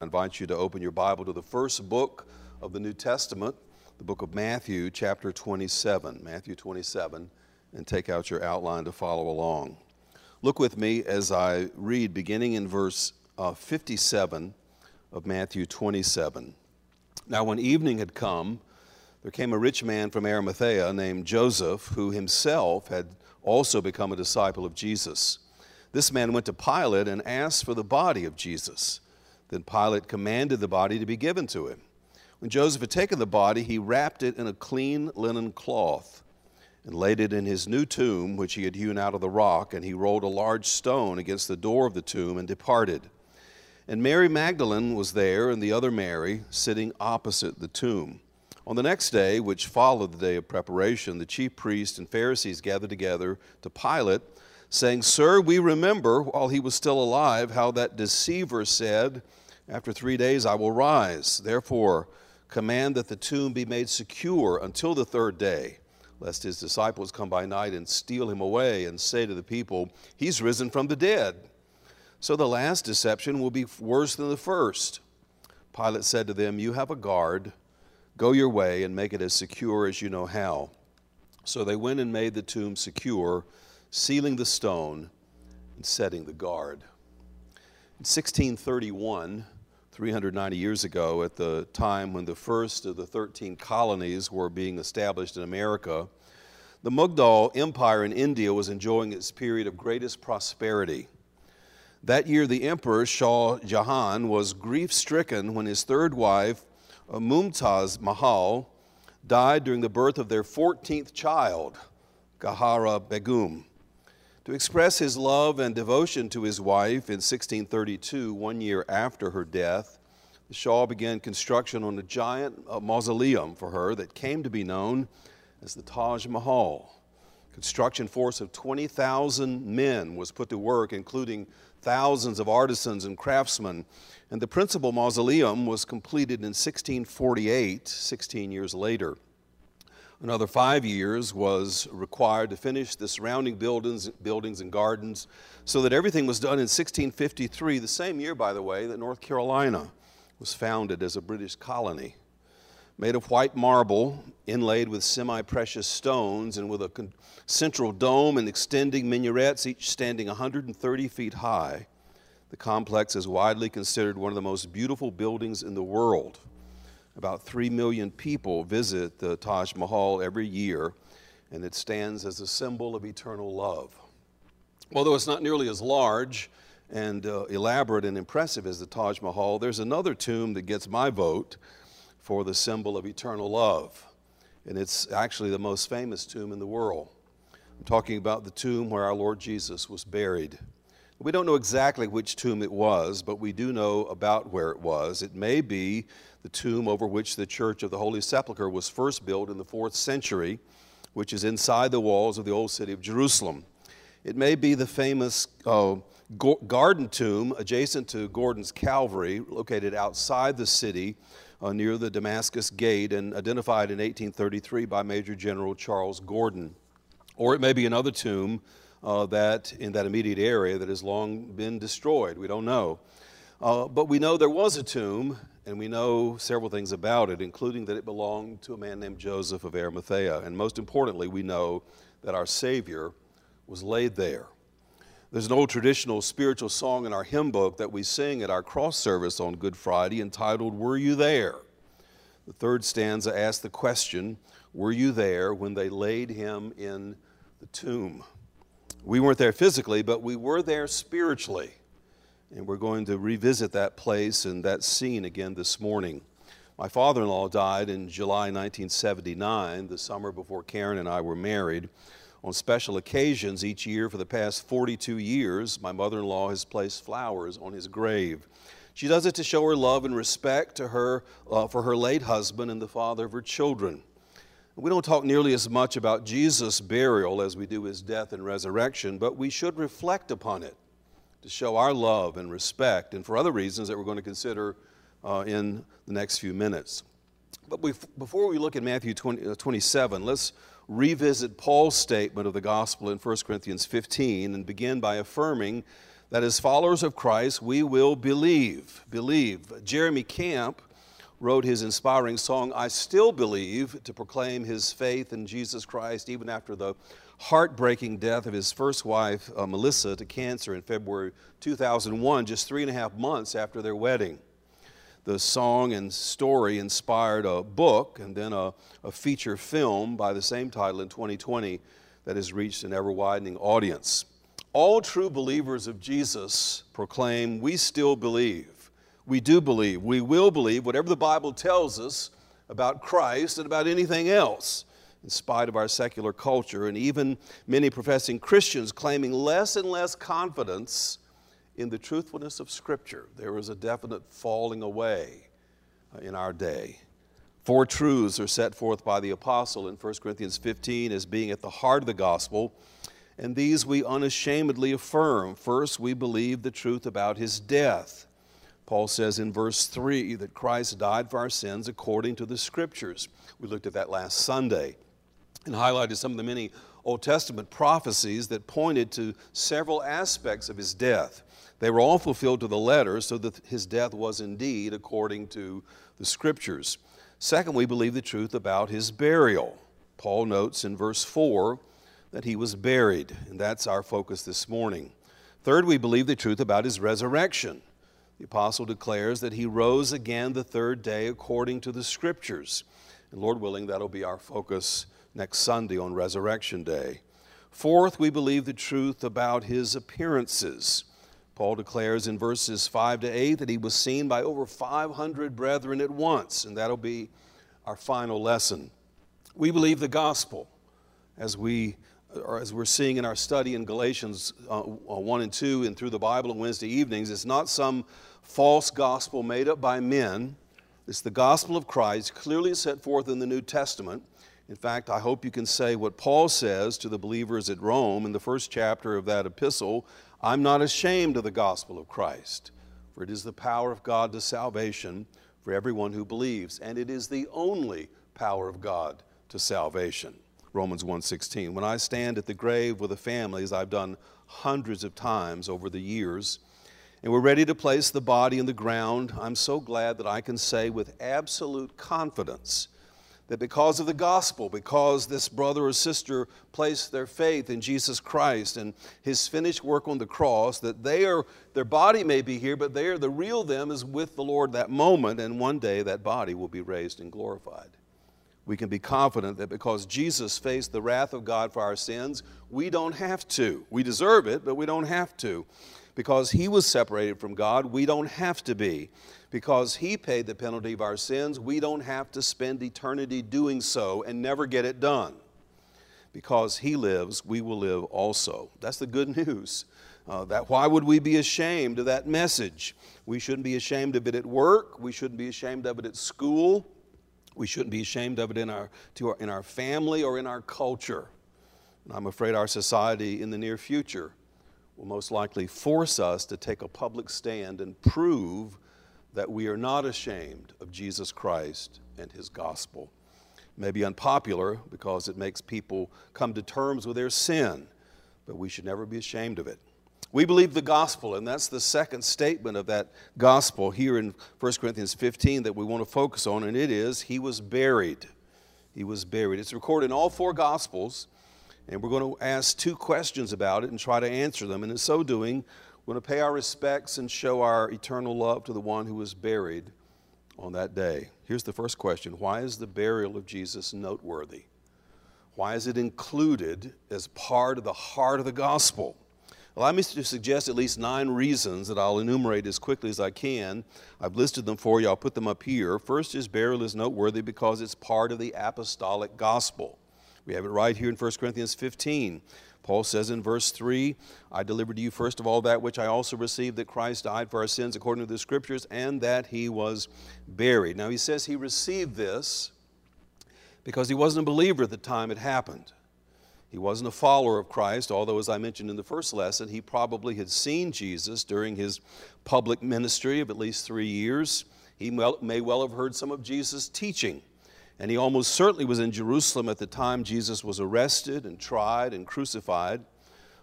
invite you to open your Bible to the first book of the New Testament, the book of Matthew, chapter 27. Matthew 27, and take out your outline to follow along. Look with me as I read, beginning in verse 57 of Matthew 27. Now, when evening had come, there came a rich man from Arimathea named Joseph, who himself had also become a disciple of Jesus. This man went to Pilate and asked for the body of Jesus. Then Pilate commanded the body to be given to him. When Joseph had taken the body, he wrapped it in a clean linen cloth and laid it in his new tomb, which he had hewn out of the rock, and he rolled a large stone against the door of the tomb and departed. And Mary Magdalene was there, and the other Mary, sitting opposite the tomb. On the next day, which followed the day of preparation, the chief priests and Pharisees gathered together to Pilate, saying, "Sir, we remember, while he was still alive, how that deceiver said, 'After 3 days I will rise.' Therefore, command that the tomb be made secure until the third day, lest his disciples come by night and steal him away and say to the people, 'He's risen from the dead.' So the last deception will be worse than the first." Pilate said to them, "You have a guard. Go your way and make it as secure as you know how." So they went and made the tomb secure, sealing the stone and setting the guard. In 1631, 390 years ago, at the time when the first of the 13 colonies were being established in America, the Mughal Empire in India was enjoying its period of greatest prosperity. That year, the Emperor Shah Jahan was grief-stricken when his third wife, Mumtaz Mahal, died during the birth of their 14th child, Gahara Begum. To express his love and devotion to his wife in 1632, 1 year after her death, the Shah began construction on a giant mausoleum for her that came to be known as the Taj Mahal. A construction force of 20,000 men was put to work, including thousands of artisans and craftsmen, and the principal mausoleum was completed in 1648, 16 years later. Another 5 years was required to finish the surrounding buildings and gardens, so that everything was done in 1653, the same year, by the way, that North Carolina was founded as a British colony. Made of white marble, inlaid with semi-precious stones, and with a central dome and extending minarets, each standing 130 feet high, the complex is widely considered one of the most beautiful buildings in the world. About 3 million people visit the Taj Mahal every year, and it stands as a symbol of eternal love. Although it's not nearly as large and elaborate and impressive as the Taj Mahal, there's another tomb that gets my vote for the symbol of eternal love, and it's actually the most famous tomb in the world. I'm talking about the tomb where our Lord Jesus was buried. We don't know exactly which tomb it was, but we do know about where it was. It may be the tomb over which the Church of the Holy Sepulchre was first built in the 4th century, which is inside the walls of the old city of Jerusalem. It may be the famous garden tomb adjacent to Gordon's Calvary, located outside the city near the Damascus Gate and identified in 1833 by Major General Charles Gordon. Or it may be another tomb that in that immediate area that has long been destroyed. We don't know. But we know there was a tomb, and we know several things about it, including that it belonged to a man named Joseph of Arimathea. And most importantly, we know that our Savior was laid there. There's an old traditional spiritual song in our hymn book that we sing at our cross service on Good Friday entitled, "Were You There?" The third stanza asks the question, were you there when they laid him in the tomb? We weren't there physically, but we were there spiritually. And we're going to revisit that place and that scene again this morning. My father-in-law died in July 1979, the summer before Karen and I were married. On special occasions each year for the past 42 years, my mother-in-law has placed flowers on his grave. She does it to show her love and respect to her for her late husband and the father of her children. We don't talk nearly as much about Jesus' burial as we do his death and resurrection, but we should reflect upon it to show our love and respect, and for other reasons that we're going to consider in the next few minutes. But before we look at Matthew 27, let's revisit Paul's statement of the gospel in 1 Corinthians 15 and begin by affirming that as followers of Christ, we will believe. Believe. Jeremy Camp wrote his inspiring song, I Still Believe, to proclaim his faith in Jesus Christ even after the heartbreaking death of his first wife, Melissa, to cancer in February 2001, just 3.5 months after their wedding. The song and story inspired a book and then a feature film by the same title in 2020 that has reached an ever-widening audience. All true believers of Jesus proclaim, we still believe. We do believe. We will believe whatever the Bible tells us about Christ and about anything else, in spite of our secular culture, and even many professing Christians claiming less and less confidence in the truthfulness of Scripture. There is a definite falling away in our day. 4 truths are set forth by the apostle in 1 Corinthians 15 as being at the heart of the gospel, and these we unashamedly affirm. First, we believe the truth about his death. Paul says in verse 3 that Christ died for our sins according to the Scriptures. We looked at that last Sunday and highlighted some of the many Old Testament prophecies that pointed to several aspects of his death. They were all fulfilled to the letter, so that his death was indeed according to the Scriptures. Second, we believe the truth about his burial. Paul notes in verse 4 that he was buried, and that's our focus this morning. Third, we believe the truth about his resurrection. The apostle declares that he rose again the third day according to the Scriptures. And Lord willing, that'll be our focus next Sunday on Resurrection Day. Fourth, we believe the truth about his appearances. Paul declares in verses 5 to 8 that he was seen by over 500 brethren at once, and that'll be our final lesson. We believe the gospel, as we're seeing in our study in Galatians 1 and 2 and through the Bible on Wednesday evenings. It's not some false gospel made up by men. It's the gospel of Christ clearly set forth in the New Testament. In fact, I hope you can say what Paul says to the believers at Rome in the first chapter of that epistle, I'm not ashamed of the gospel of Christ, for it is the power of God to salvation for everyone who believes, and it is the only power of God to salvation. Romans 1:16. When I stand at the grave with the family, as I've done hundreds of times over the years, and we're ready to place the body in the ground, I'm so glad that I can say with absolute confidence that because of the gospel, because this brother or sister placed their faith in Jesus Christ and his finished work on the cross, that their body may be here, but the real them is with the Lord that moment, and one day that body will be raised and glorified. We can be confident that because Jesus faced the wrath of God for our sins, we don't have to. We deserve it, but we don't have to. Because he was separated from God, we don't have to be. Because he paid the penalty of our sins, we don't have to spend eternity doing so and never get it done. Because he lives, we will live also. That's the good news. Why would we be ashamed of that message? We shouldn't be ashamed of it at work. We shouldn't be ashamed of it at school. We shouldn't be ashamed of it in our family or in our culture. And I'm afraid our society in the near future will most likely force us to take a public stand and prove that we are not ashamed of Jesus Christ and his gospel. It may be unpopular because it makes people come to terms with their sin, but we should never be ashamed of it. We believe the gospel, and that's the second statement of that gospel here in 1 Corinthians 15 that we want to focus on, and it is, he was buried. He was buried. It's recorded in all 4 gospels, and we're going to ask 2 questions about it and try to answer them. And in so doing, we're going to pay our respects and show our eternal love to the one who was buried on that day. Here's the first question. Why is the burial of Jesus noteworthy? Why is it included as part of the heart of the gospel? Allow me to suggest at least 9 reasons that I'll enumerate as quickly as I can. I've listed them for you. I'll put them up here. First, his burial is noteworthy because it's part of the apostolic gospel. We have it right here in 1 Corinthians 15. Paul says in verse 3, I delivered to you first of all that which I also received, that Christ died for our sins according to the Scriptures, and that he was buried. Now he says he received this because he wasn't a believer at the time it happened. He wasn't a follower of Christ, although, as I mentioned in the first lesson, he probably had seen Jesus during his public ministry of at least 3 years. He may well have heard some of Jesus' teaching. And he almost certainly was in Jerusalem at the time Jesus was arrested and tried and crucified.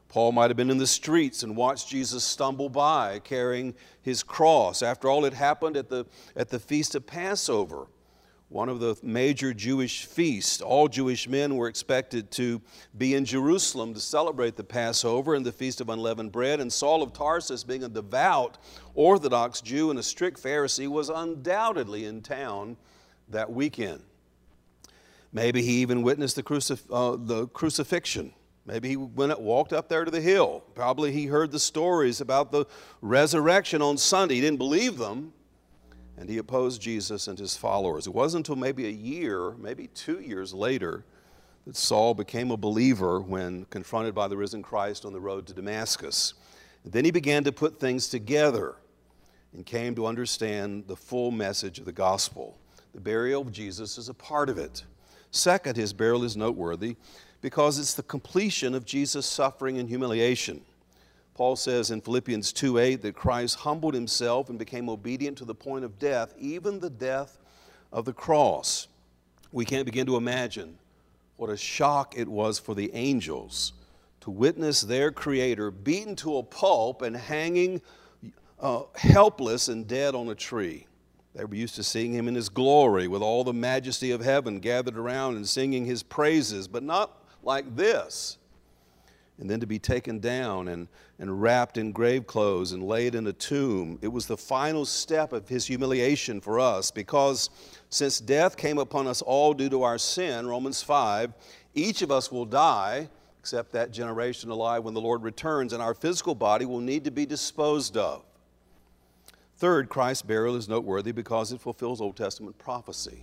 Paul might have been in the streets and watched Jesus stumble by carrying his cross. After all, it happened at the Feast of Passover, one of the major Jewish feasts. All Jewish men were expected to be in Jerusalem to celebrate the Passover and the Feast of Unleavened Bread. And Saul of Tarsus, being a devout Orthodox Jew and a strict Pharisee, was undoubtedly in town that weekend. Maybe he even witnessed the crucifixion. Maybe he walked up there to the hill. Probably he heard the stories about the resurrection on Sunday. He didn't believe them, and he opposed Jesus and his followers. It wasn't until maybe a year, maybe 2 years later, that Saul became a believer when confronted by the risen Christ on the road to Damascus. And then he began to put things together and came to understand the full message of the gospel. The burial of Jesus is a part of it. Second, his burial is noteworthy because it's the completion of Jesus' suffering and humiliation. Paul says in Philippians 2:8 that Christ humbled himself and became obedient to the point of death, even the death of the cross. We can't begin to imagine what a shock it was for the angels to witness their Creator beaten to a pulp and hanging helpless and dead on a tree. They were used to seeing him in his glory with all the majesty of heaven gathered around and singing his praises, but not like this. And then to be taken down and wrapped in grave clothes and laid in a tomb. It was the final step of his humiliation for us, because since death came upon us all due to our sin, Romans 5, each of us will die, except that generation alive when the Lord returns, and our physical body will need to be disposed of. Third, Christ's burial is noteworthy because it fulfills Old Testament prophecy.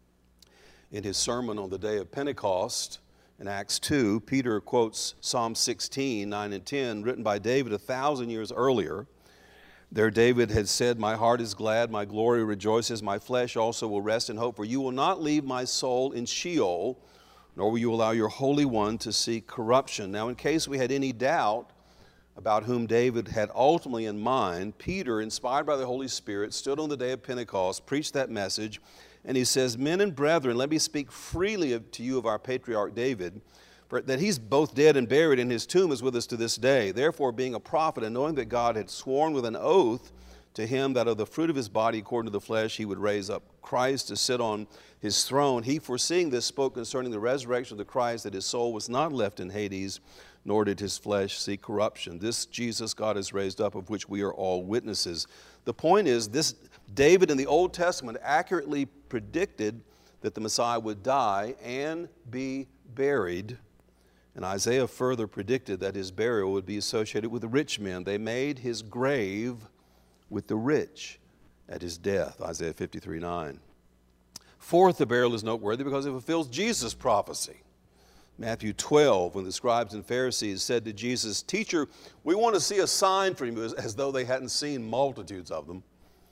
In his sermon on the day of Pentecost, in Acts 2, Peter quotes Psalm 16, 9 and 10, written by David 1,000 years earlier. There David had said, "My heart is glad, my glory rejoices, my flesh also will rest in hope, for you will not leave my soul in Sheol, nor will you allow your Holy One to see corruption." Now, in case we had any doubt about whom David had ultimately in mind, Peter, inspired by the Holy Spirit, stood on the day of Pentecost, preached that message, and he says, "Men and brethren, let me speak freely to you of our patriarch David, for that he's both dead and buried, and his tomb is with us to this day. Therefore, being a prophet, and knowing that God had sworn with an oath to him that of the fruit of his body, according to the flesh, he would raise up Christ to sit on his throne, he, foreseeing this, spoke concerning the resurrection of the Christ, that his soul was not left in Hades, nor did his flesh see corruption. This Jesus God has raised up, of which we are all witnesses." The point is, this David in the Old Testament accurately predicted that the Messiah would die and be buried. And Isaiah further predicted that his burial would be associated with the rich men. They made his grave with the rich at his death, Isaiah 53:9. Fourth, the burial is noteworthy because it fulfills Jesus' prophecy. Matthew 12, when the scribes and Pharisees said to Jesus, "Teacher, we want to see a sign from you," as though they hadn't seen multitudes of them.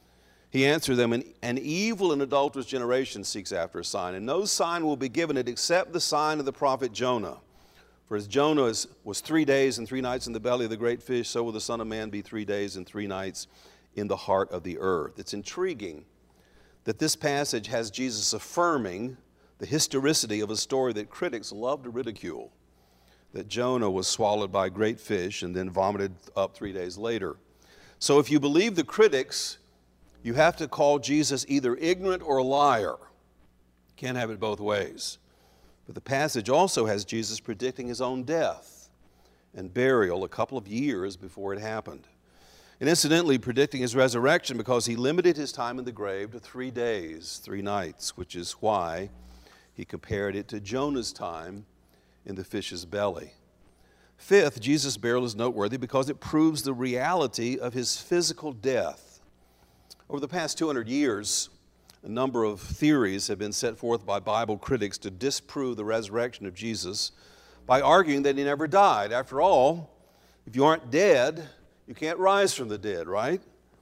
He answered them, "An evil and adulterous generation seeks after a sign, and no sign will be given it except the sign of the prophet Jonah. For as Jonah was 3 days and 3 nights in the belly of the great fish, so will the Son of Man be 3 days and 3 nights in the heart of the earth." It's intriguing that this passage has Jesus affirming the historicity of a story that critics love to ridicule, that Jonah was swallowed by a great fish and then vomited up 3 days later. So if you believe the critics, you have to call Jesus either ignorant or a liar. Can't have it both ways. But the passage also has Jesus predicting his own death and burial a couple of years before it happened. And incidentally, predicting his resurrection because he limited his time in the grave to 3 days, 3 nights, which is why he compared it to Jonah's time in the fish's belly. Fifth, Jesus' burial is noteworthy because it proves the reality of his physical death. Over the past 200 years, a number of theories have been set forth by Bible critics to disprove the resurrection of Jesus by arguing that he never died. After all, if you aren't dead, you can't rise from the dead, right?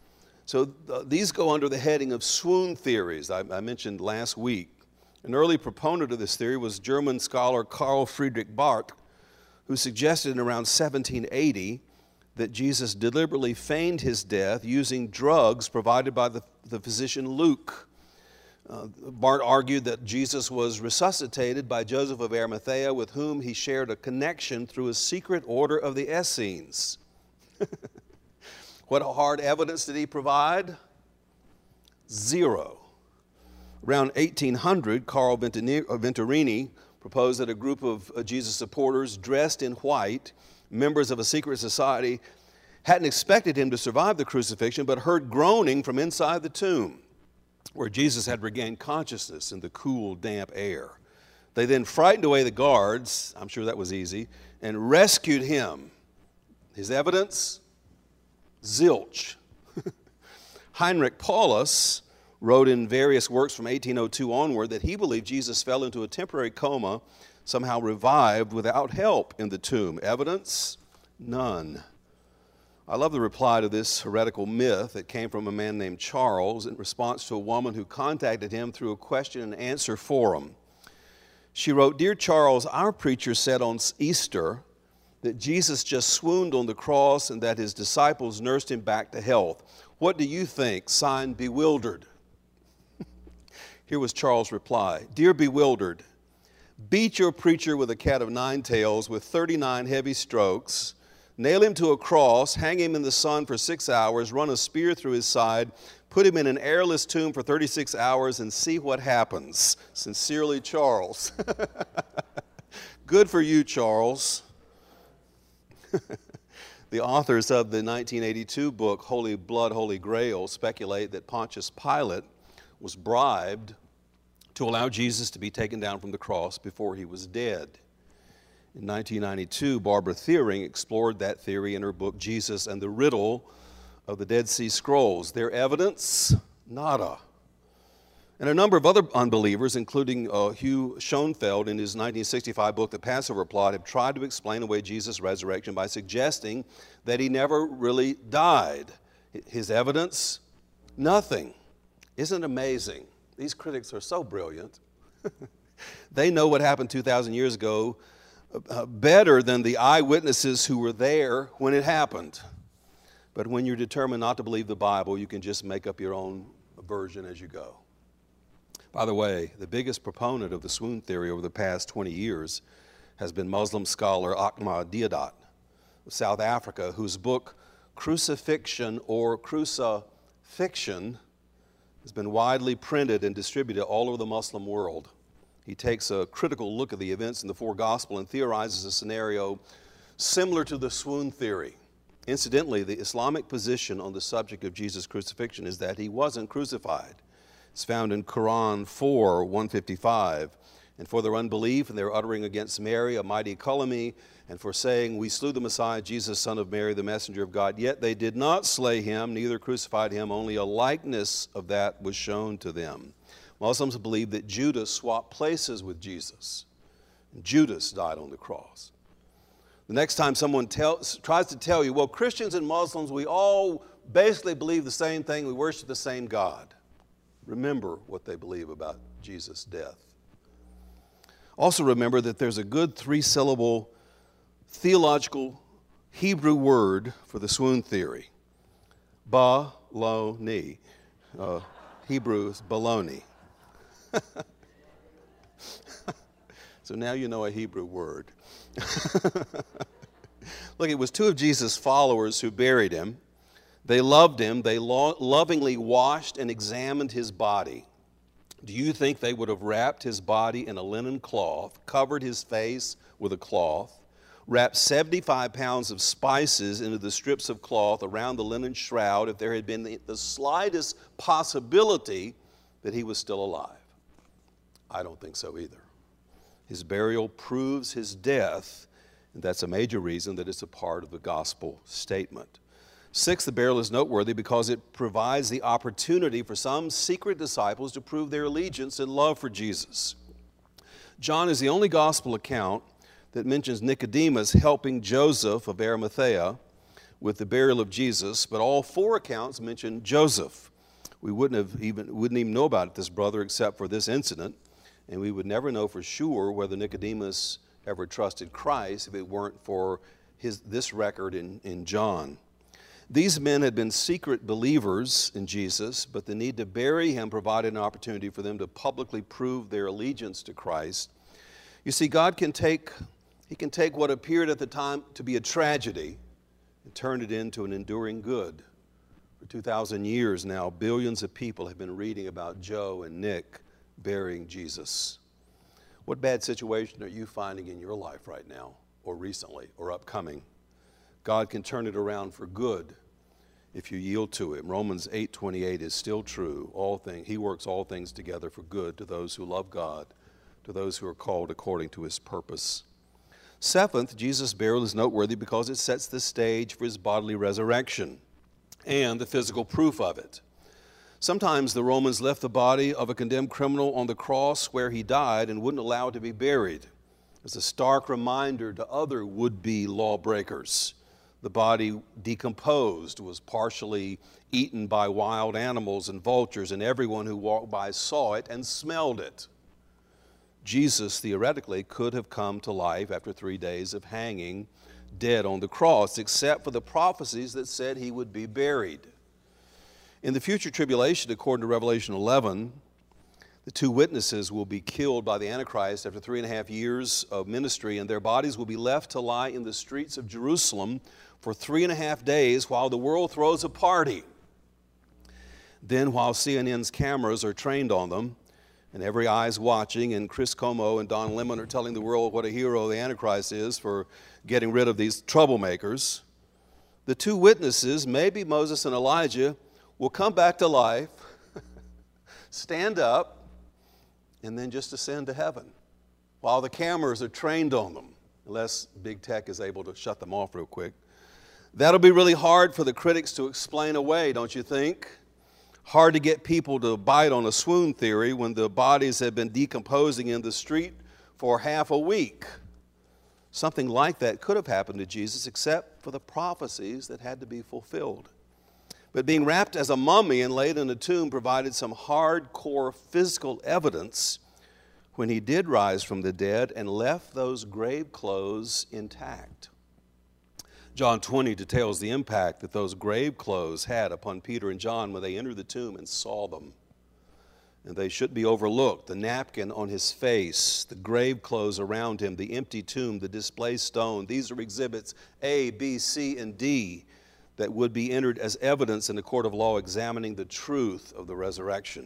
So these go under the heading of swoon theories I mentioned last week. An early proponent of this theory was German scholar Karl Friedrich Barth, who suggested in around 1780 that Jesus deliberately feigned his death using drugs provided by the physician Luke. Bart argued that Jesus was resuscitated by Joseph of Arimathea, with whom he shared a connection through a secret order of the Essenes. What hard evidence did he provide? Zero. Around 1800, Carl Venturini proposed that a group of Jesus supporters dressed in white, members of a secret society, hadn't expected him to survive the crucifixion, but heard groaning from inside the tomb, where Jesus had regained consciousness in the cool, damp air. They then frightened away the guards, I'm sure that was easy, and rescued him. His evidence? Zilch. Heinrich Paulus wrote in various works from 1802 onward that he believed Jesus fell into a temporary coma, somehow revived without help in the tomb. Evidence? None. I love the reply to this heretical myth that came from a man named Charles in response to a woman who contacted him through a question and answer forum. She wrote, "Dear Charles, our preacher said on Easter that Jesus just swooned on the cross and that his disciples nursed him back to health. What do you think? Signed, Bewildered." Here was Charles' reply. "Dear Bewildered, beat your preacher with a cat of nine tails with 39 heavy strokes, nail him to a cross, hang him in the sun for 6 hours, run a spear through his side, put him in an airless tomb for 36 hours, and see what happens. Sincerely, Charles." Good for you, Charles. The authors of the 1982 book, Holy Blood, Holy Grail, speculate that Pontius Pilate was bribed to allow Jesus to be taken down from the cross before he was dead. In 1992, Barbara Thiering explored that theory in her book, Jesus and the Riddle of the Dead Sea Scrolls. Their evidence? Nada. And a number of other unbelievers, including Hugh Schoenfeld in his 1965 book, The Passover Plot, have tried to explain away Jesus' resurrection by suggesting that he never really died. His evidence? Nothing. Isn't it amazing? These critics are so brilliant. They know what happened 2,000 years ago better than the eyewitnesses who were there when it happened. But when you're determined not to believe the Bible, you can just make up your own version as you go. By the way, the biggest proponent of the swoon theory over the past 20 years has been Muslim scholar Ahmad Deodat of South Africa, whose book Crucifixion or Crucifixion has been widely printed and distributed all over the Muslim world. He takes a critical look at the events in the four Gospels and theorizes a scenario similar to the swoon theory. Incidentally, the Islamic position on the subject of Jesus' crucifixion is that he wasn't crucified. It's found in Quran 4:155. "And for their unbelief and their uttering against Mary a mighty calumny, and for saying, 'We slew the Messiah, Jesus, son of Mary, the messenger of God,' yet they did not slay him, neither crucified him, only a likeness of that was shown to them." Muslims believe that Judas swapped places with Jesus. Judas died on the cross. The next time someone tries to tell you, well, Christians and Muslims, we all basically believe the same thing, we worship the same God. Remember what they believe about Jesus' death. Also remember that there's a good three-syllable theological Hebrew word for the swoon theory. Baloney. Hebrew is baloney. So now you know a Hebrew word. Look, it was two of Jesus' followers who buried him. They loved him. They lovingly washed and examined his body. Do you think they would have wrapped his body in a linen cloth, covered his face with a cloth, wrapped 75 pounds of spices into the strips of cloth around the linen shroud if there had been the slightest possibility that he was still alive? I don't think so either. His burial proves his death, and that's a major reason that it's a part of the gospel statement. Sixth, the burial is noteworthy because it provides the opportunity for some secret disciples to prove their allegiance and love for Jesus. John is the only gospel account that mentions Nicodemus helping Joseph of Arimathea with the burial of Jesus, but all four accounts mention Joseph. We wouldn't even know about this brother except for this incident, and we would never know for sure whether Nicodemus ever trusted Christ if it weren't for this record in John. These men had been secret believers in Jesus, but the need to bury him provided an opportunity for them to publicly prove their allegiance to Christ. You see, God can take what appeared at the time to be a tragedy and turn it into an enduring good. For 2,000 years now, billions of people have been reading about Joe and Nick burying Jesus. What bad situation are you finding in your life right now, or recently, or upcoming? God can turn it around for good if you yield to Him. Romans 8:28 is still true. He works all things together for good to those who love God, to those who are called according to His purpose. Seventh, Jesus' burial is noteworthy because it sets the stage for His bodily resurrection and the physical proof of it. Sometimes the Romans left the body of a condemned criminal on the cross where he died and wouldn't allow it to be buried, as a stark reminder to other would-be lawbreakers. The body decomposed, was partially eaten by wild animals and vultures, and everyone who walked by saw it and smelled it. Jesus, theoretically, could have come to life after 3 days of hanging dead on the cross, except for the prophecies that said he would be buried. In the future tribulation, according to Revelation 11, the two witnesses will be killed by the Antichrist after 3.5 years of ministry, and their bodies will be left to lie in the streets of Jerusalem for 3.5 days while the world throws a party. Then, while CNN's cameras are trained on them, and every eye's watching, and Chris Como and Don Lemon are telling the world what a hero the Antichrist is for getting rid of these troublemakers, the two witnesses, maybe Moses and Elijah, will come back to life, stand up, and then just ascend to heaven while the cameras are trained on them, unless big tech is able to shut them off real quick. That'll be really hard for the critics to explain away, don't you think? Hard to get people to bite on a swoon theory when the bodies have been decomposing in the street for half a week. Something like that could have happened to Jesus, except for the prophecies that had to be fulfilled. But being wrapped as a mummy and laid in a tomb provided some hardcore physical evidence when he did rise from the dead and left those grave clothes intact. John 20 details the impact that those grave clothes had upon Peter and John when they entered the tomb and saw them. And they shouldn't be overlooked. The napkin on his face, the grave clothes around him, the empty tomb, the displaced stone. These are exhibits A, B, C, and D that would be entered as evidence in the court of law examining the truth of the resurrection.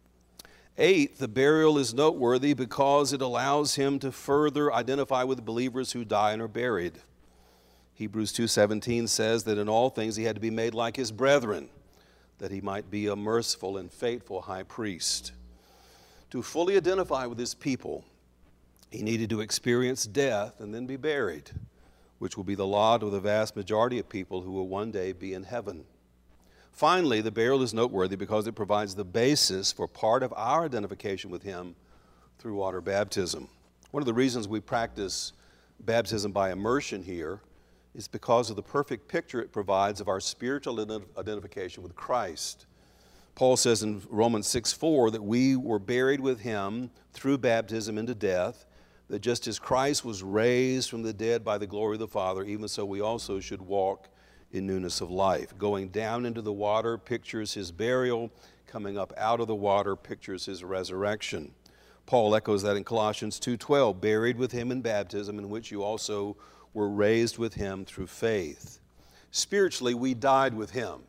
Eighth, the burial is noteworthy because it allows him to further identify with believers who die and are buried. Hebrews 2:17 says that in all things he had to be made like his brethren, that he might be a merciful and faithful high priest. To fully identify with his people, he needed to experience death and then be buried, which will be the lot of the vast majority of people who will one day be in heaven. Finally, the burial is noteworthy because it provides the basis for part of our identification with him through water baptism. One of the reasons we practice baptism by immersion here is because of the perfect picture it provides of our spiritual identification with Christ. Paul says in Romans 6:4 that we were buried with him through baptism into death, that just as Christ was raised from the dead by the glory of the Father, even so we also should walk in newness of life. Going down into the water pictures his burial. Coming up out of the water pictures his resurrection. Paul echoes that in Colossians 2:12, buried with him in baptism, in which you also were raised with him through faith. Spiritually, we died with him.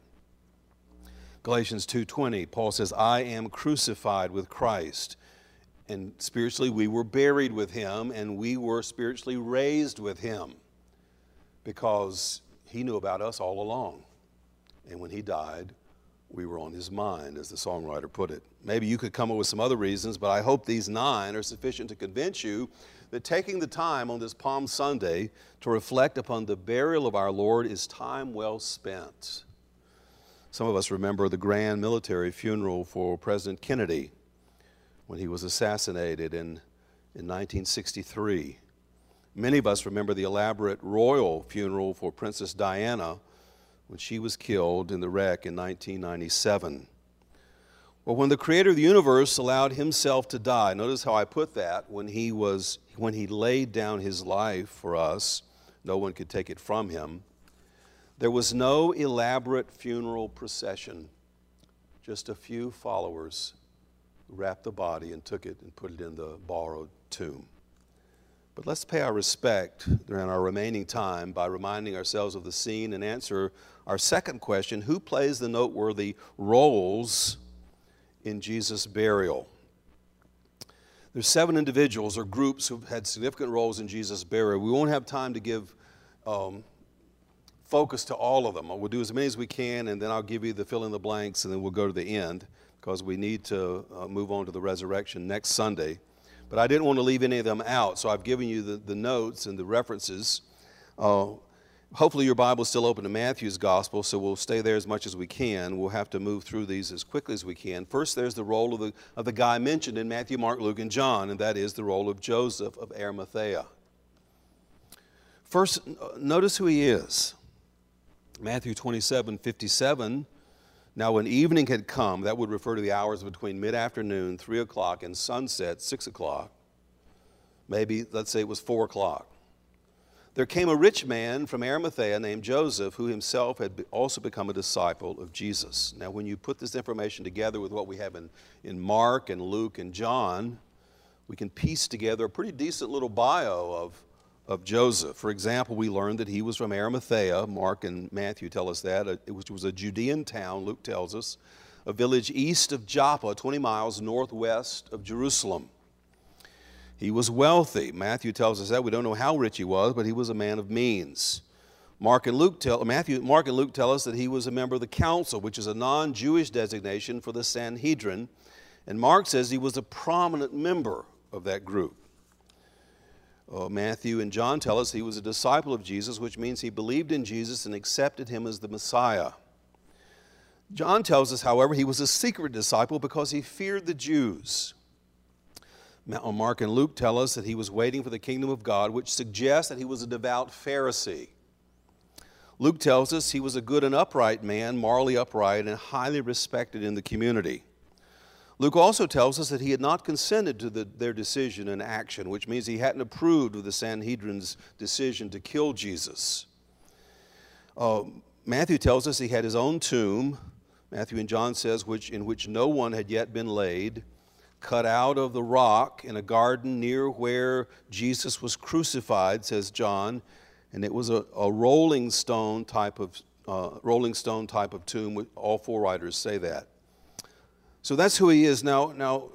Galatians 2:20, Paul says, I am crucified with Christ. And spiritually, we were buried with him, and we were spiritually raised with him because he knew about us all along. And when he died, we were on his mind, as the songwriter put it. Maybe you could come up with some other reasons, but I hope these 9 are sufficient to convince you that taking the time on this Palm Sunday to reflect upon the burial of our Lord is time well spent. Some of us remember the grand military funeral for President Kennedy when he was assassinated in 1963. Many of us remember the elaborate royal funeral for Princess Diana when she was killed in the wreck in 1997. Well, when the Creator of the universe allowed himself to die, notice how I put that, when he laid down his life for us, no one could take it from him. There was no elaborate funeral procession. Just a few followers wrapped the body and took it and put it in the borrowed tomb. But let's pay our respect during our remaining time by reminding ourselves of the scene and answer our second question: who plays the noteworthy roles in Jesus' burial? There's 7 individuals or groups who've had significant roles in Jesus' burial. We won't have time to give focus to all of them. We'll do as many as we can, and then I'll give you the fill in the blanks, and then we'll go to the end because we need to move on to the resurrection next Sunday. But I didn't want to leave any of them out, so I've given you the notes and the references. Hopefully your Bible's still open to Matthew's Gospel, so we'll stay there as much as we can. We'll have to move through these as quickly as we can. First, there's the role of the guy mentioned in Matthew, Mark, Luke, and John, and that is the role of Joseph of Arimathea. First, notice who he is. Matthew 27:57. Now when evening had come, that would refer to the hours between mid-afternoon, 3 o'clock, and sunset, 6 o'clock. Maybe, let's say it was 4 o'clock. There came a rich man from Arimathea named Joseph, who himself had also become a disciple of Jesus. Now when you put this information together with what we have in Mark and Luke and John, we can piece together a pretty decent little bio of Joseph. For example, we learned that he was from Arimathea. Mark and Matthew tell us that, which was a Judean town, Luke tells us, a village east of Joppa, 20 miles northwest of Jerusalem. He was wealthy. Matthew tells us that. We don't know how rich he was, but he was a man of means. Mark and Luke tell us that he was a member of the council, which is a non-Jewish designation for the Sanhedrin. And Mark says he was a prominent member of that group. Matthew and John tell us he was a disciple of Jesus, which means he believed in Jesus and accepted him as the Messiah. John tells us, however, he was a secret disciple because he feared the Jews. Mark and Luke tell us that he was waiting for the kingdom of God, which suggests that he was a devout Pharisee. Luke tells us he was a good and upright man, morally upright and highly respected in the community. Luke also tells us that he had not consented to their decision and action, which means he hadn't approved of the Sanhedrin's decision to kill Jesus. Matthew tells us he had his own tomb, Matthew and John says, in which no one had yet been laid, cut out of the rock in a garden near where Jesus was crucified, says John, and it was a rolling stone type of tomb. All 4 writers say that. So that's who he is. Now,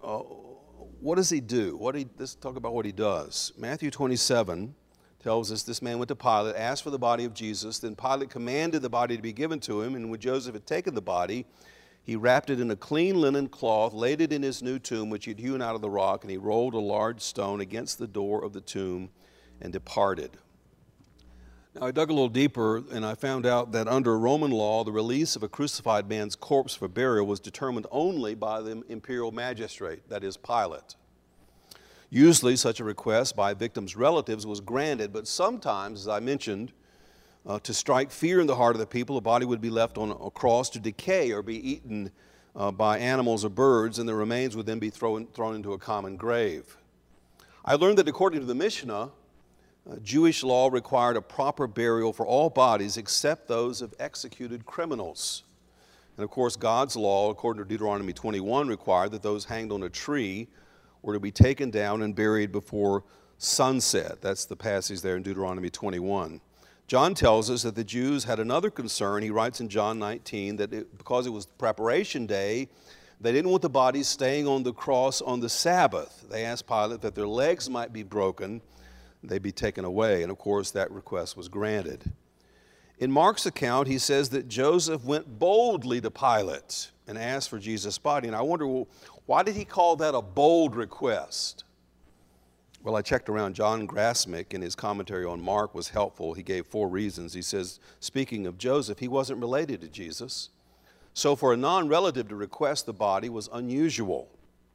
what does he do? Let's talk about what he does. Matthew 27 tells us this man went to Pilate, asked for the body of Jesus. Then Pilate commanded the body to be given to him. And when Joseph had taken the body, he wrapped it in a clean linen cloth, laid it in his new tomb, which he had hewn out of the rock, and he rolled a large stone against the door of the tomb and departed. Now, I dug a little deeper, and I found out that under Roman law, the release of a crucified man's corpse for burial was determined only by the imperial magistrate, that is, Pilate. Usually, such a request by a victim's relatives was granted, but sometimes, as I mentioned, to strike fear in the heart of the people, the body would be left on a cross to decay or be eaten by animals or birds, and the remains would then be thrown into a common grave. I learned that according to the Mishnah, Jewish law required a proper burial for all bodies except those of executed criminals. And of course, God's law, according to Deuteronomy 21, required that those hanged on a tree were to be taken down and buried before sunset. That's the passage there in Deuteronomy 21. John tells us that the Jews had another concern. He writes in John 19 that because it was preparation day, they didn't want the bodies staying on the cross on the Sabbath. They asked Pilate that their legs might be broken, they'd be taken away. And of course, that request was granted. In Mark's account, he says that Joseph went boldly to Pilate and asked for Jesus' body. And I wonder, well, why did he call that a bold request? Well, I checked around. John Grasmick, in his commentary on Mark, was helpful. He gave 4 reasons. He says, speaking of Joseph, he wasn't related to Jesus. So for a non-relative to request the body was unusual.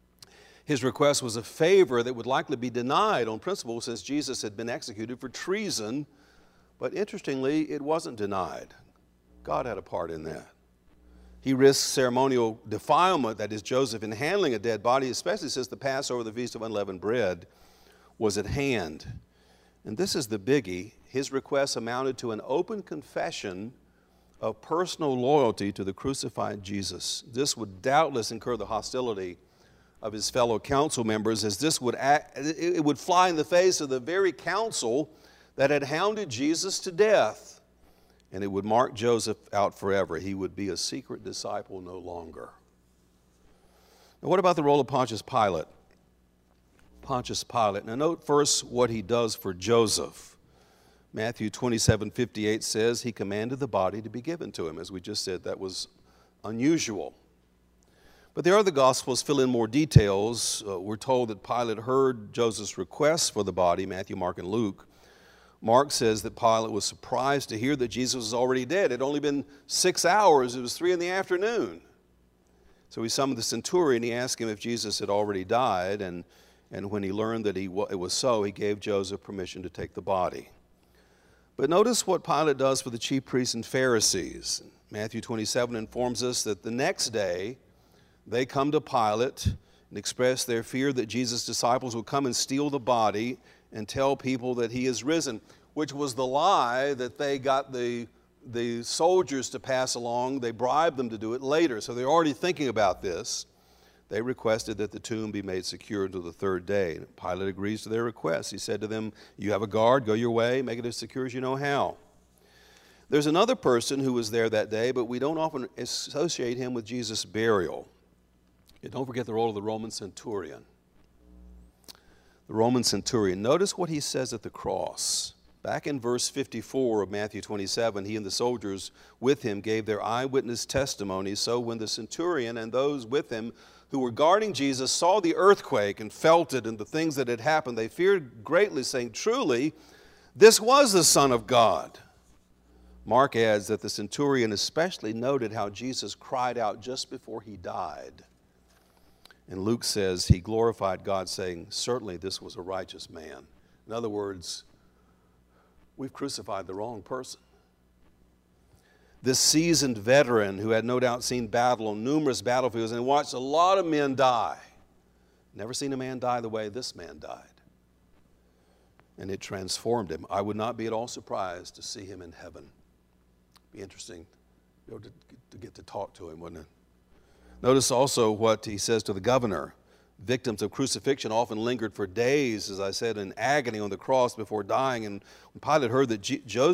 His request was a favor that would likely be denied on principle since Jesus had been executed for treason. But interestingly, it wasn't denied. God had a part in that. He risked ceremonial defilement, that is, Joseph, in handling a dead body, especially since the Passover, the Feast of Unleavened Bread, was at hand. And this is the biggie. His request amounted to an open confession of personal loyalty to the crucified Jesus. This would doubtless incur the hostility of his fellow council members, as it would fly in the face of the very council that had hounded Jesus to death. And it would mark Joseph out forever. He would be a secret disciple no longer. Now, what about the role of Pontius Pilate? Pontius Pilate. Now, note first what he does for Joseph. Matthew 27:58 says he commanded the body to be given to him. As we just said, that was unusual. But the other Gospels fill in more details. We're told that Pilate heard Joseph's request for the body, Matthew, Mark, and Luke. Mark says that Pilate was surprised to hear that Jesus was already dead. It had only been 6 hours. It was 3 p.m. So he summoned the centurion. He asked him if Jesus had already died. And when he learned that it was so, he gave Joseph permission to take the body. But notice what Pilate does for the chief priests and Pharisees. Matthew 27 informs us that the next day they come to Pilate and express their fear that Jesus' disciples will come and steal the body and tell people that he is risen, which was the lie that they got the soldiers to pass along. They bribed them to do it later, so they're already thinking about this. They requested that the tomb be made secure until the third day. Pilate agrees to their request. He said to them, "You have a guard, go your way, make it as secure as you know how." There's another person who was there that day, but we don't often associate him with Jesus' burial. And don't forget the role of the Roman centurion. The Roman centurion. Notice what he says at the cross. Back in verse 54 of Matthew 27, he and the soldiers with him gave their eyewitness testimony. So when the centurion and those with him who were guarding Jesus saw the earthquake and felt it and the things that had happened, they feared greatly, saying, "Truly, this was the Son of God." Mark adds that the centurion especially noted how Jesus cried out just before he died. And Luke says he glorified God, saying, "Certainly this was a righteous man." In other words, we've crucified the wrong person. This seasoned veteran who had no doubt seen battle on numerous battlefields and watched a lot of men die, never seen a man die the way this man died. And it transformed him. I would not be at all surprised to see him in heaven. Be interesting to get to talk to him, wouldn't it? Notice also what he says to the governor. Victims of crucifixion often lingered for days, as I said, in agony on the cross before dying. And when Pilate heard that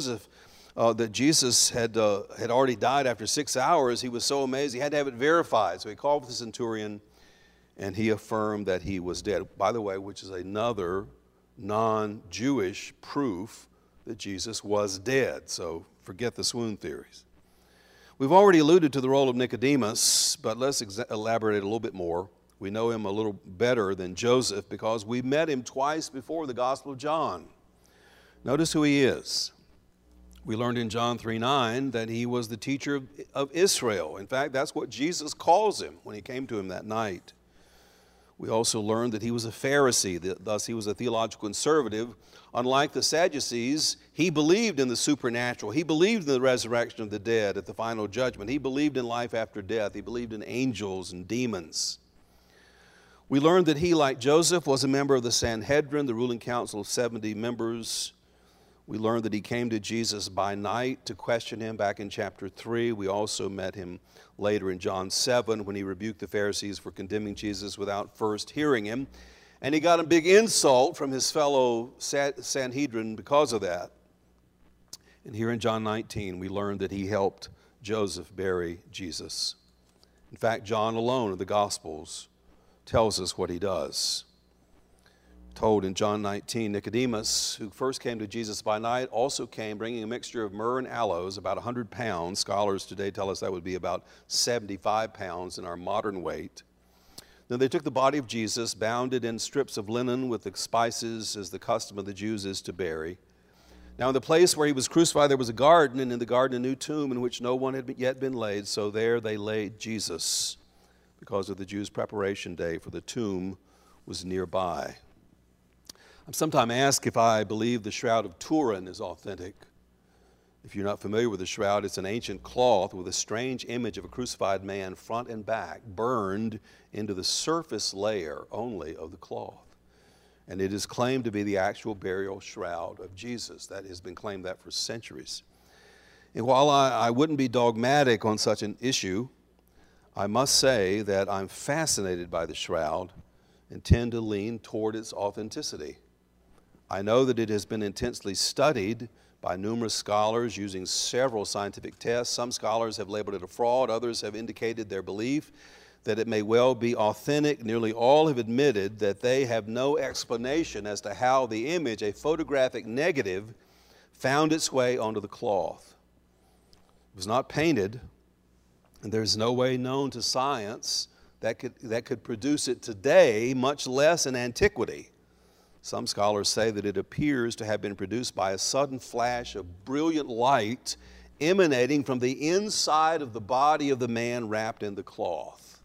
Jesus had already died after 6 hours, he was so amazed he had to have it verified. So he called the centurion and he affirmed that he was dead. By the way, which is another non-Jewish proof that Jesus was dead. So forget the swoon theories. We've already alluded to the role of Nicodemus, but let's elaborate a little bit more. We know him a little better than Joseph because we met him twice before the Gospel of John. Notice who he is. We learned in John 3:9 that he was the teacher of Israel. In fact, that's what Jesus calls him when he came to him that night. We also learned that he was a Pharisee, thus he was a theological conservative. Unlike the Sadducees, he believed in the supernatural. He believed in the resurrection of the dead at the final judgment. He believed in life after death. He believed in angels and demons. We learned that he, like Joseph, was a member of the Sanhedrin, the ruling council of 70 members. We learned that he came to Jesus by night to question him back in chapter 3. We also met him later in John 7 when he rebuked the Pharisees for condemning Jesus without first hearing him. And he got a big insult from his fellow Sanhedrin because of that. And here in John 19, we learned that he helped Joseph bury Jesus. In fact, John alone of the Gospels tells us what he does. Told in John 19, Nicodemus, who first came to Jesus by night, also came bringing a mixture of myrrh and aloes, about 100 pounds. Scholars today tell us that would be about 75 pounds in our modern weight. Then they took the body of Jesus, bound it in strips of linen with the spices, as the custom of the Jews is to bury. Now in the place where he was crucified there was a garden, and in the garden a new tomb in which no one had yet been laid. So there they laid Jesus because of the Jews' preparation day, for the tomb was nearby. I'm sometimes asked if I believe the Shroud of Turin is authentic. If you're not familiar with the shroud, it's an ancient cloth with a strange image of a crucified man, front and back, burned into the surface layer only of the cloth. And it is claimed to be the actual burial shroud of Jesus. That has been claimed that for centuries. And while I wouldn't be dogmatic on such an issue, I must say that I'm fascinated by the shroud and tend to lean toward its authenticity. I know that it has been intensely studied by numerous scholars using several scientific tests. Some scholars have labeled it a fraud. Others have indicated their belief that it may well be authentic. Nearly all have admitted that they have no explanation as to how the image, a photographic negative, found its way onto the cloth. It was not painted, and there's no way known to science that could produce it today, much less in antiquity. Some scholars say that it appears to have been produced by a sudden flash of brilliant light emanating from the inside of the body of the man wrapped in the cloth.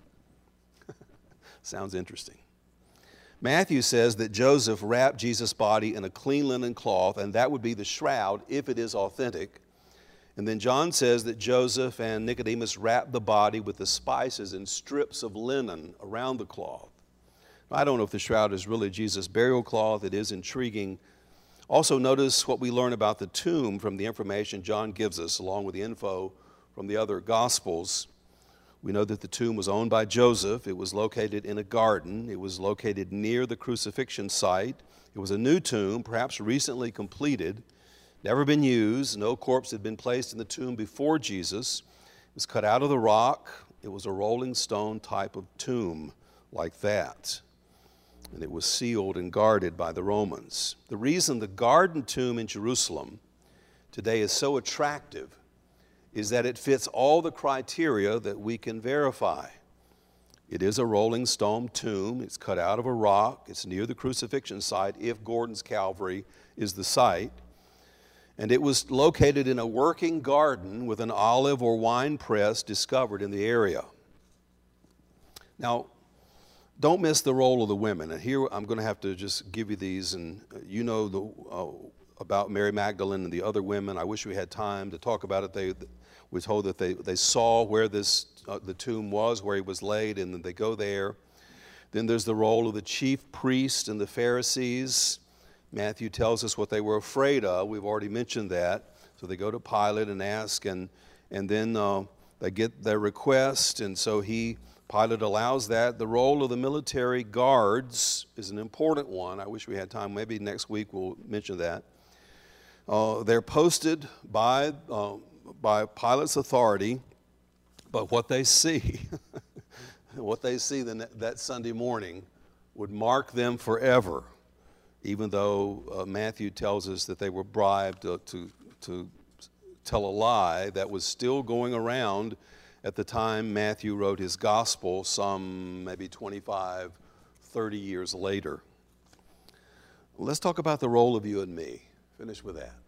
Sounds interesting. Matthew says that Joseph wrapped Jesus' body in a clean linen cloth, and that would be the shroud if it is authentic. And then John says that Joseph and Nicodemus wrapped the body with the spices and strips of linen around the cloth. I don't know if the shroud is really Jesus' burial cloth. It is intriguing. Also notice what we learn about the tomb from the information John gives us, along with the info from the other Gospels. We know that the tomb was owned by Joseph. It was located in a garden. It was located near the crucifixion site. It was a new tomb, perhaps recently completed, never been used. No corpse had been placed in the tomb before Jesus. It was cut out of the rock. It was a rolling stone type of tomb like that. And it was sealed and guarded by the Romans. The reason the garden tomb in Jerusalem today is so attractive is that it fits all the criteria that we can verify. It is a rolling stone tomb. It's cut out of a rock. It's near the crucifixion site, if Gordon's Calvary is the site. And it was located in a working garden with an olive or wine press discovered in the area. Now, don't miss the role of the women. And here I'm going to have to just give you these. And you know about Mary Magdalene and the other women. I wish we had time to talk about it. We're told that they saw where the tomb was, where he was laid, and then they go there. Then there's the role of the chief priest and the Pharisees. Matthew tells us what they were afraid of. We've already mentioned that. So they go to Pilate and ask, and then they get their request, and so Pilate allows that. The role of the military guards is an important one. I wish we had time. Maybe next week we'll mention that. They're posted by Pilate's authority, but what they see, that Sunday morning would mark them forever, even though Matthew tells us that they were bribed to tell a lie that was still going around at the time Matthew wrote his gospel, some maybe 25, 30 years later. Let's talk about the role of you and me. Finish with that.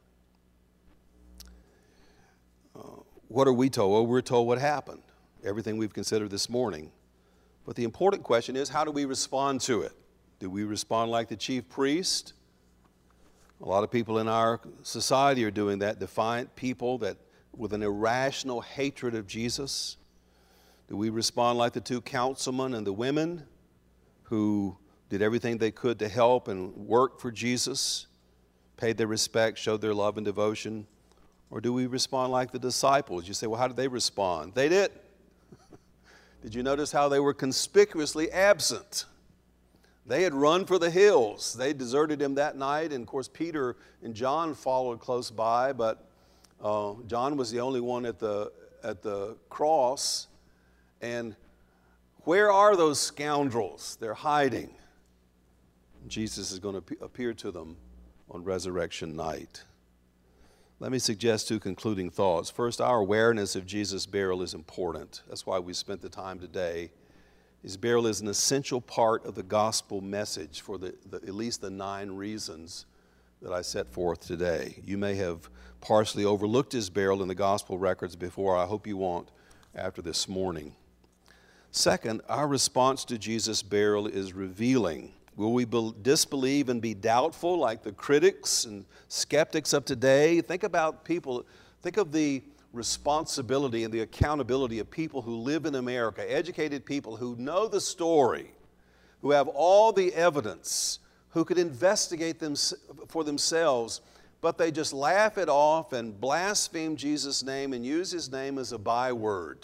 What are we told? Well, we're told what happened, everything we've considered this morning. But the important question is, how do we respond to it? Do we respond like the chief priest? A lot of people in our society are doing that, defiant people that with an irrational hatred of Jesus? Do we respond like the two councilmen and the women who did everything they could to help and work for Jesus, paid their respect, showed their love and devotion? Or do we respond like the disciples? You say, well, how did they respond? They did. Did you notice how they were conspicuously absent? They had run for the hills. They deserted him that night, and of course Peter and John followed close by, but John was the only one at the cross. And where are those scoundrels? They're hiding. Jesus is going to appear to them on resurrection night. Let me suggest two concluding thoughts. First, our awareness of Jesus' burial is important. That's why we spent the time today. His burial is an essential part of the gospel message for at least the 9 reasons that I set forth today. You may have partially overlooked his burial in the gospel records before. I hope you won't after this morning. Second, our response to Jesus' burial is revealing. Will we disbelieve and be doubtful like the critics and skeptics of today? Think of the responsibility and the accountability of people who live in America, educated people who know the story, who have all the evidence, who could investigate them for themselves. but they just laugh it off and blaspheme Jesus' name and use his name as a byword.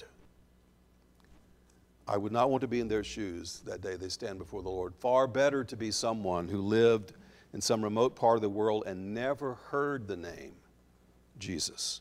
I would not want to be in their shoes that day they stand before the Lord. Far better to be someone who lived in some remote part of the world and never heard the name Jesus.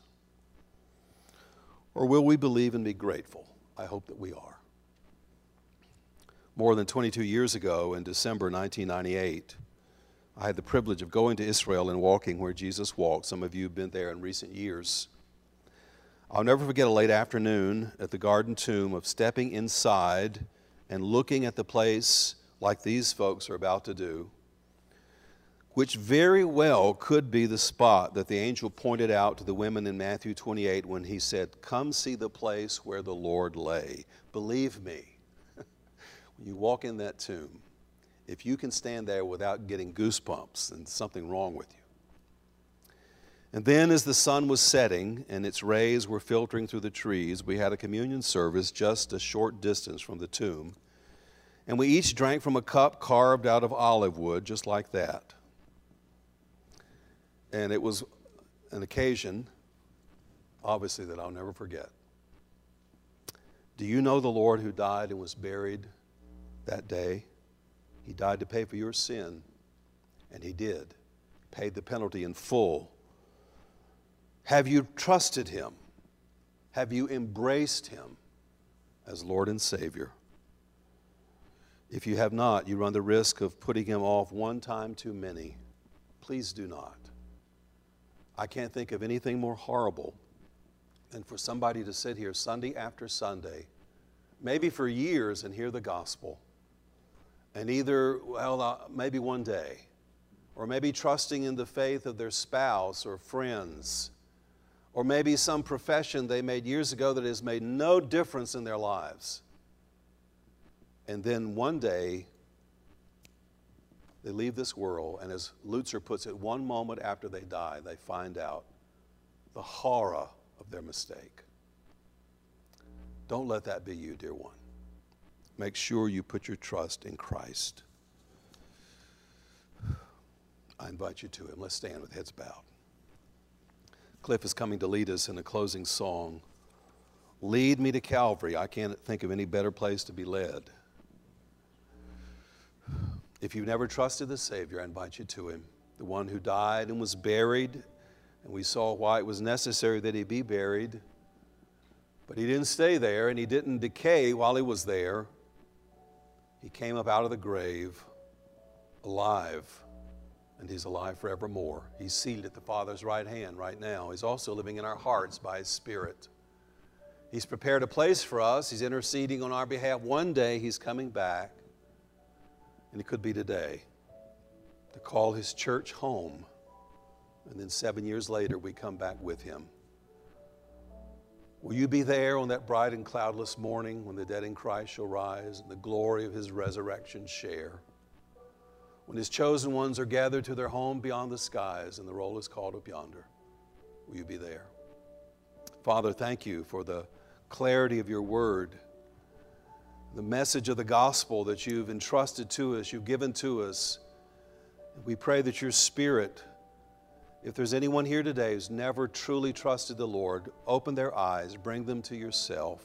Or will we believe and be grateful? I hope that we are. More than 22 years ago, in December 1998, I had the privilege of going to Israel and walking where Jesus walked. Some of you have been there in recent years. I'll never forget a late afternoon at the Garden Tomb of stepping inside and looking at the place like these folks are about to do, which very well could be the spot that the angel pointed out to the women in Matthew 28 when he said, "Come see the place where the Lord lay." Believe me, when you walk in that tomb, if you can stand there without getting goosebumps, then something wrong with you. And then as the sun was setting and its rays were filtering through the trees, we had a communion service just a short distance from the tomb. And we each drank from a cup carved out of olive wood, just like that. And it was an occasion, obviously, that I'll never forget. Do you know the Lord who died and was buried that day? He died to pay for your sin, and he did. Paid the penalty in full. Have you trusted him? Have you embraced him as Lord and Savior? If you have not, you run the risk of putting him off one time too many. Please do not. I can't think of anything more horrible than for somebody to sit here Sunday after Sunday, maybe for years, and hear the gospel. And either, maybe one day, or maybe trusting in the faith of their spouse or friends, or maybe some profession they made years ago that has made no difference in their lives. And then one day, they leave this world, and as Lutzer puts it, one moment after they die, they find out the horror of their mistake. Don't let that be you, dear one. Make sure you put your trust in Christ. I invite you to him. Let's stand with heads bowed. Cliff is coming to lead us in a closing song. Lead me to Calvary. I can't think of any better place to be led. If you've never trusted the Savior, I invite you to him, the one who died and was buried, and we saw why it was necessary that he be buried. But he didn't stay there, and he didn't decay while he was there. He came up out of the grave alive, and he's alive forevermore. He's seated at the Father's right hand right now. He's also living in our hearts by his Spirit. He's prepared a place for us. He's interceding on our behalf. One day he's coming back, and it could be today, to call his church home. And then 7 years later, we come back with him. Will you be there on that bright and cloudless morning when the dead in Christ shall rise and the glory of his resurrection share? When his chosen ones are gathered to their home beyond the skies and the roll is called up yonder, will you be there? Father, thank you for the clarity of your word, the message of the gospel that you've entrusted to us, you've given to us. We pray that your Spirit, if there's anyone here today who's never truly trusted the Lord, open their eyes, bring them to yourself.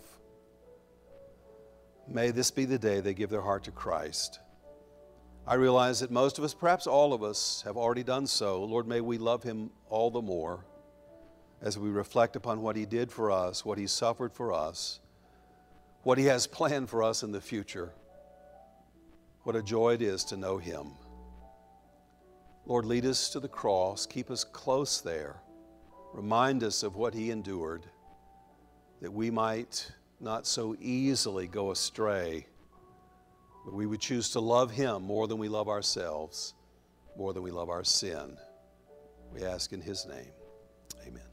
May this be the day they give their heart to Christ. I realize that most of us, perhaps all of us, have already done so. Lord, may we love him all the more as we reflect upon what he did for us, what he suffered for us, what he has planned for us in the future. What a joy it is to know him. Lord, lead us to the cross. Keep us close there. Remind us of what he endured, that we might not so easily go astray, but we would choose to love him more than we love ourselves, more than we love our sin. We ask in his name. Amen.